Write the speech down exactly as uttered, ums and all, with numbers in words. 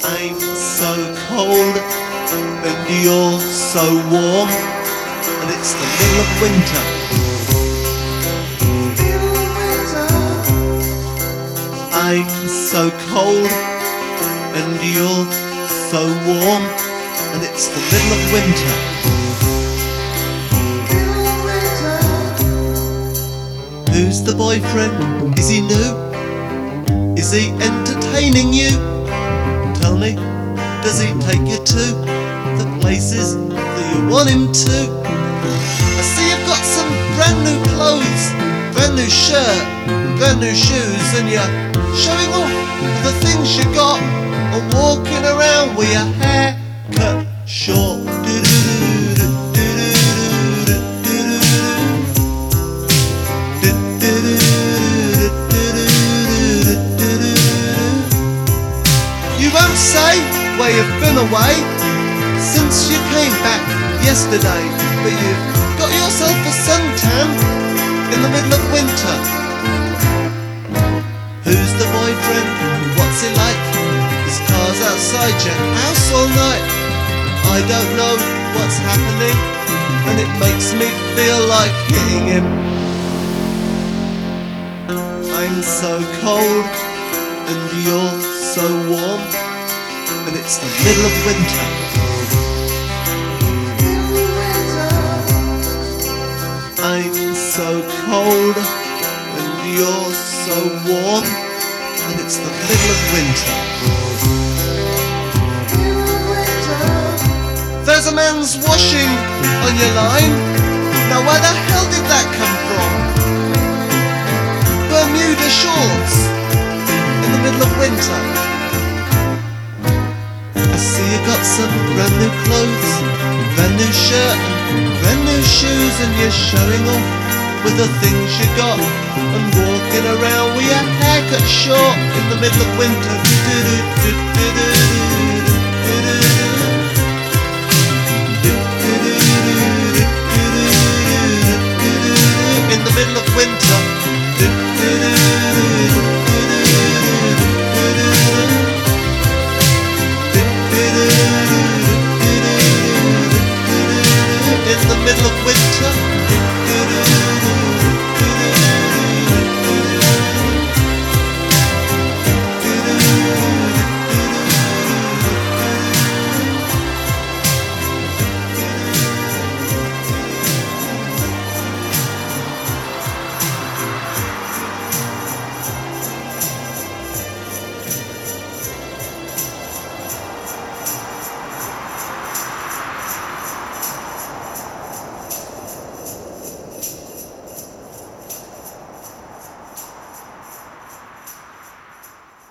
I'm so cold and you're so warm, and it's the middle of winter. I'm so cold and you're so warm, and it's the middle of winter. Who's the boyfriend? Is he new? Is he entertaining you? Tell me, does he take you to the places that you want him to? I see you've got some brand new clothes, brand new shirt, brand new shoes, and you're showing off the things you got, and walking around with your hair cut short. You won't say where you've been away since you came back yesterday, but you've got yourself a suntan in the middle of winter. Who's the boyfriend? What's he like? His car's outside your house all night. I don't know what's happening, and it makes me feel like hitting him. I'm so cold and you're so warm, and it's the middle of winter. I'm so cold and you're so warm, and it's the middle of winter. There's a man's washing on your line. Now where the hell did that come from? Bermuda shorts in the middle of winter. I see you got some brand new clothes, brand new shirt and brand new shoes, and you're showing off with the things you got, and walking around with your hair cut short in the middle of winter.